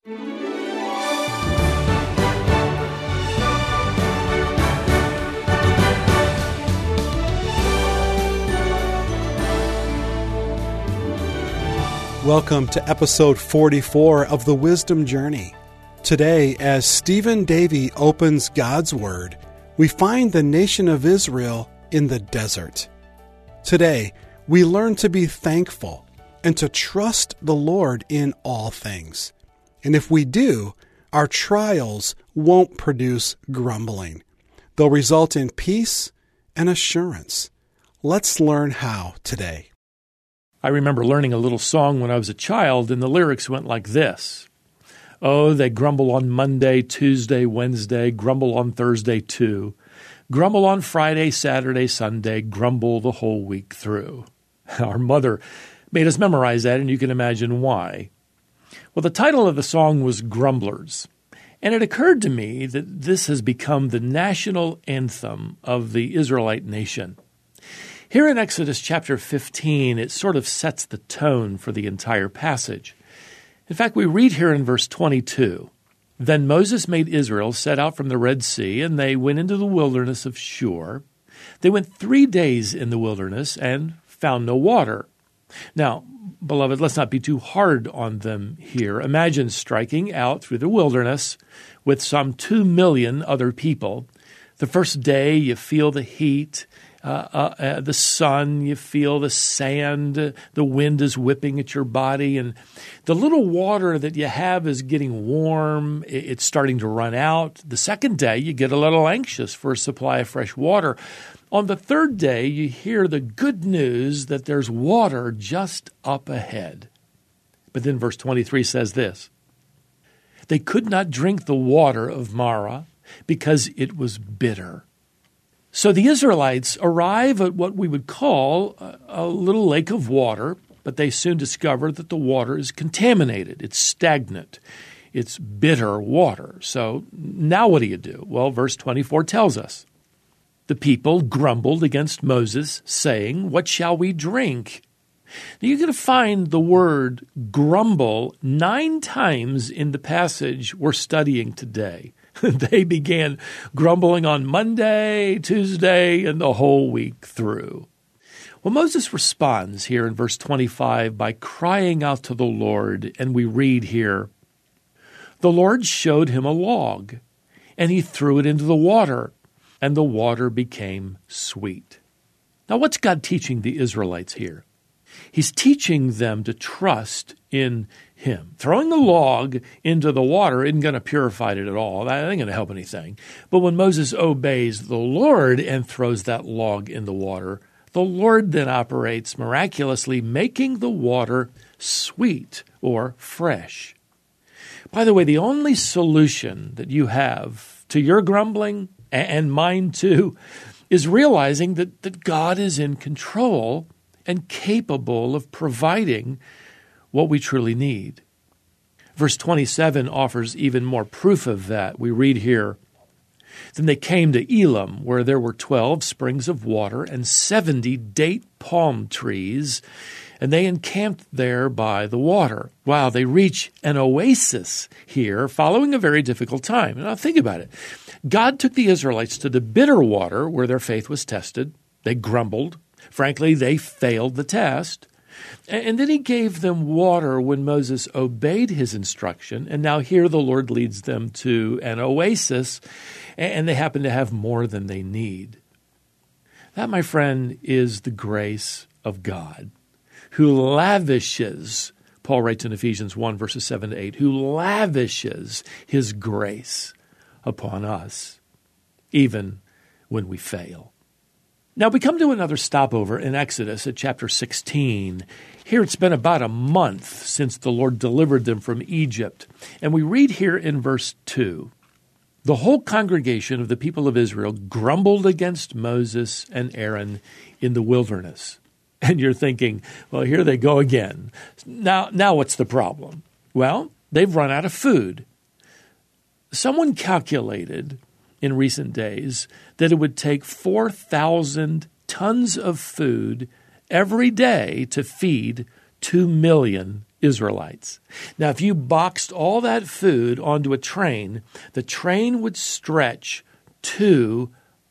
Welcome to episode 44 of The Wisdom Journey. Today, as Stephen Davey opens God's Word, we find the nation of Israel in the desert. Today, we learn to be thankful and to trust the Lord in all things. And if we do, our trials won't produce grumbling. They'll result in peace and assurance. Let's learn how today. I remember learning a little song when I was a child, and the lyrics went like this. Oh, they grumble on Monday, Tuesday, Wednesday, grumble on Thursday too. Grumble on Friday, Saturday, Sunday, grumble the whole week through. Our mother made us memorize that, and you can imagine why. Well, the title of the song was Grumblers, and it occurred to me that this has become the national anthem of the Israelite nation. Here in Exodus chapter 15, it sort of sets the tone for the entire passage. In fact, we read here in verse 22, Then Moses made Israel set out from the Red Sea, and they went into the wilderness of Shur. They went 3 days in the wilderness and found no water. Now, beloved, let's not be too hard on them here. Imagine striking out through the wilderness with some 2 million other people. The first day, you feel the heat. The sun, you feel the sand, the wind is whipping at your body, and the little water that you have is getting warm, it's starting to run out. The second day, you get a little anxious for a supply of fresh water. On the third day, you hear the good news that there's water just up ahead. But then verse 23 says this, They could not drink the water of Marah because it was bitter. So the Israelites arrive at what we would call a little lake of water, but they soon discover that the water is contaminated. It's stagnant. It's bitter water. So now what do? Well, verse 24 tells us, The people grumbled against Moses, saying, What shall we drink? Now you're going to find the word grumble 9 times in the passage we're studying today. They began grumbling on Monday, Tuesday, and the whole week through. Well, Moses responds here in verse 25 by crying out to the Lord, and we read here, The Lord showed him a log, and he threw it into the water, and the water became sweet. Now, what's God teaching the Israelites here? He's teaching them to trust in Him. Throwing the log into the water isn't going to purify it at all. That ain't going to help anything. But when Moses obeys the Lord and throws that log in the water, the Lord then operates miraculously, making the water sweet or fresh. By the way, the only solution that you have to your grumbling, and mine too, is realizing that God is in control and capable of providing what we truly need. Verse 27 offers even more proof of that. We read here, Then they came to Elim, where there were 12 springs of water and 70 date palm trees, and they encamped there by the water. Wow, they reach an oasis here following a very difficult time. Now think about it. God took the Israelites to the bitter water where their faith was tested. They grumbled. Frankly, they failed the test. And then he gave them water when Moses obeyed his instruction. And now here the Lord leads them to an oasis, and they happen to have more than they need. That, my friend, is the grace of God, who lavishes, Paul writes in Ephesians 1, verses 7 to 8, who lavishes his grace upon us, even when we fail. Now, we come to another stopover in Exodus at chapter 16. Here it's been about a month since the Lord delivered them from Egypt. And we read here in verse 2, The whole congregation of the people of Israel grumbled against Moses and Aaron in the wilderness. And you're thinking, well, here they go again. Now what's the problem? Well, they've run out of food. Someone calculated in recent days that it would take 4,000 tons of food every day to feed 2 million Israelites. Now, if you boxed all that food onto a train, the train would stretch 2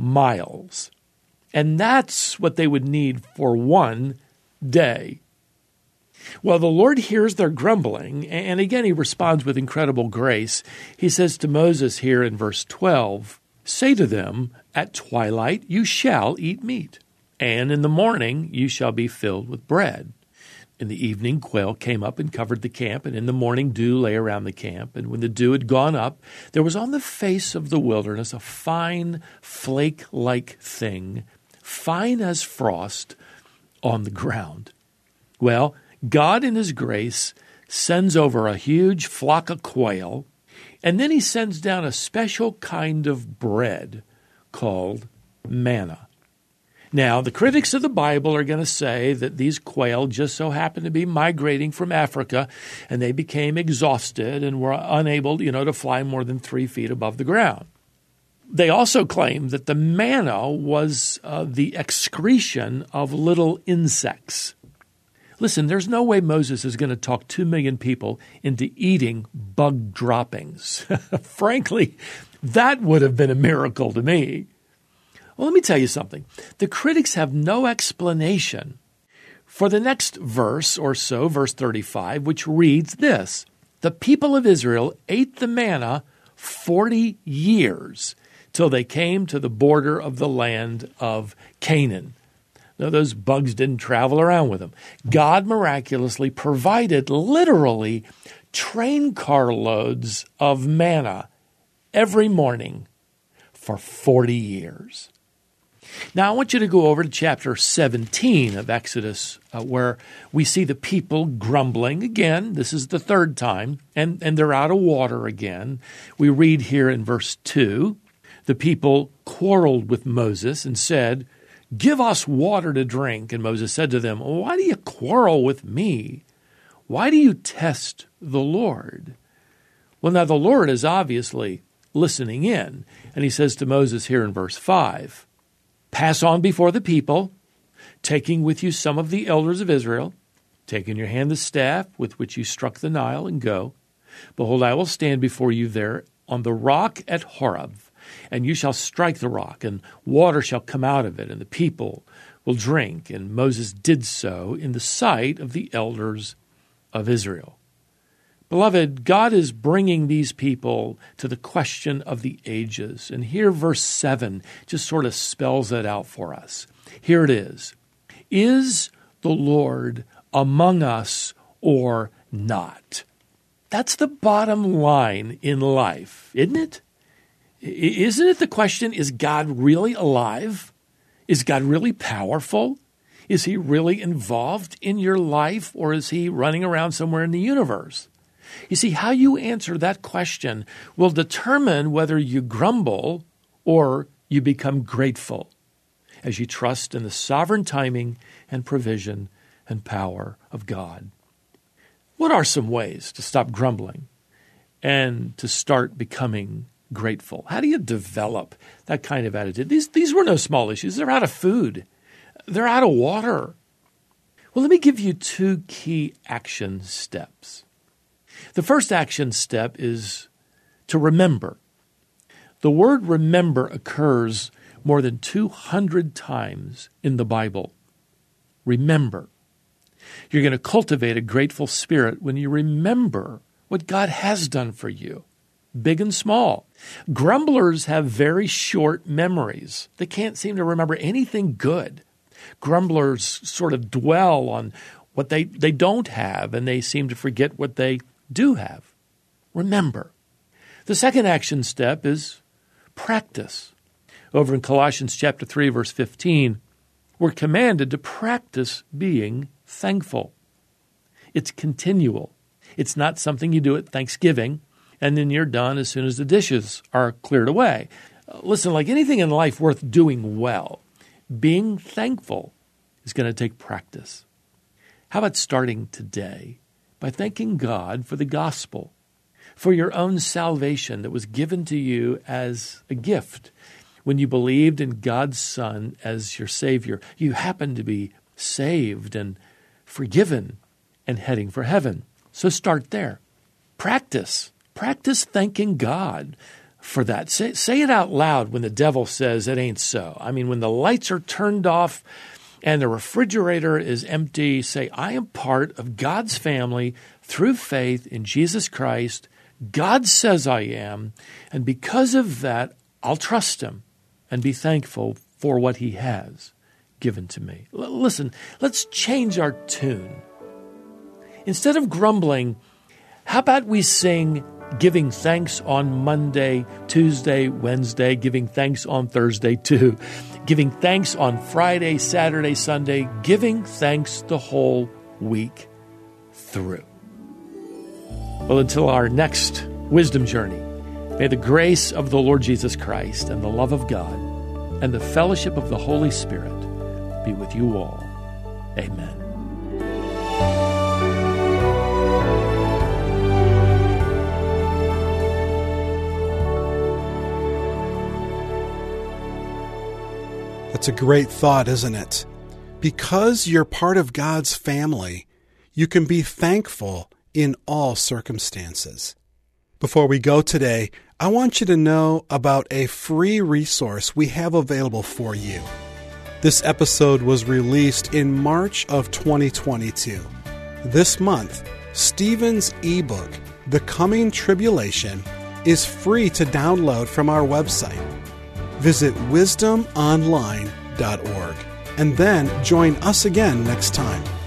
miles. And that's what they would need for one day. Well, the Lord hears their grumbling, and again he responds with incredible grace. He says to Moses here in verse 12, "Say to them, at twilight you shall eat meat, and in the morning you shall be filled with bread." In the evening, quail came up and covered the camp, and in the morning dew lay around the camp. And when the dew had gone up, there was on the face of the wilderness a fine flake-like thing, fine as frost, on the ground. Well, God in his grace sends over a huge flock of quail, and then he sends down a special kind of bread called manna. Now, the critics of the Bible are going to say that these quail just so happened to be migrating from Africa, and they became exhausted and were unable, to fly more than 3 feet above the ground. They also claim that the manna was the excretion of little insects. Listen, there's no way Moses is going to talk 2 million people into eating bug droppings. Frankly, that would have been a miracle to me. Well, let me tell you something. The critics have no explanation for the next verse or so, verse 35, which reads this: "The people of Israel ate the manna 40 years till they came to the border of the land of Canaan." No, those bugs didn't travel around with them. God miraculously provided literally train car loads of manna every morning for 40 years. Now, I want you to go over to chapter 17 of Exodus, where we see the people grumbling again. This is the third time, and they're out of water again. We read here in verse 2, the people quarreled with Moses and said, "Give us water to drink." And Moses said to them, "Why do you quarrel with me? Why do you test the Lord?" Well, now the Lord is obviously listening in, and he says to Moses here in verse 5, "Pass on before the people, taking with you some of the elders of Israel. Take in your hand the staff with which you struck the Nile, and go. Behold, I will stand before you there on the rock at Horeb, and you shall strike the rock, and water shall come out of it, and the people will drink." And Moses did so in the sight of the elders of Israel. Beloved, God is bringing these people to the question of the ages. And here verse 7 just sort of spells it out for us. Here it is. "Is the Lord among us or not?" That's the bottom line in life, isn't it? Isn't it the question, is God really alive? Is God really powerful? Is he really involved in your life, or is he running around somewhere in the universe? You see, how you answer that question will determine whether you grumble or you become grateful as you trust in the sovereign timing and provision and power of God. What are some ways to stop grumbling and to start becoming grateful? How do you develop that kind of attitude? These were no small issues. They're out of food. They're out of water. Well, let me give you 2 key action steps. The first action step is to remember. The word remember occurs more than 200 times in the Bible. Remember. You're going to cultivate a grateful spirit when you remember what God has done for you, big and small. Grumblers have very short memories. They can't seem to remember anything good. Grumblers sort of dwell on what they don't have, and they seem to forget what they do have. Remember. The second action step is practice. Over in Colossians chapter 3, verse 15, we're commanded to practice being thankful. It's continual. It's not something you do at Thanksgiving and then you're done as soon as the dishes are cleared away. Listen, like anything in life worth doing well, being thankful is going to take practice. How about starting today by thanking God for the gospel, for your own salvation that was given to you as a gift when you believed in God's Son as your Savior. You happen to be saved and forgiven and heading for heaven. So start there. Practice thanking God for that. Say it out loud when the devil says it ain't so. I mean, when the lights are turned off and the refrigerator is empty, say, I am part of God's family through faith in Jesus Christ. God says I am, and because of that, I'll trust him and be thankful for what he has given to me. Listen, let's change our tune. Instead of grumbling, how about we sing giving thanks on Monday, Tuesday, Wednesday, giving thanks on Thursday too, giving thanks on Friday, Saturday, Sunday, giving thanks the whole week through. Well, until our next wisdom journey, may the grace of the Lord Jesus Christ and the love of God and the fellowship of the Holy Spirit be with you all. Amen. That's a great thought, isn't it? Because you're part of God's family, you can be thankful in all circumstances. Before we go today, I want you to know about a free resource we have available for you. This episode was released in March of 2022. This month, Stephen's ebook, The Coming Tribulation, is free to download from our website. Visit wisdomonline.org and then join us again next time.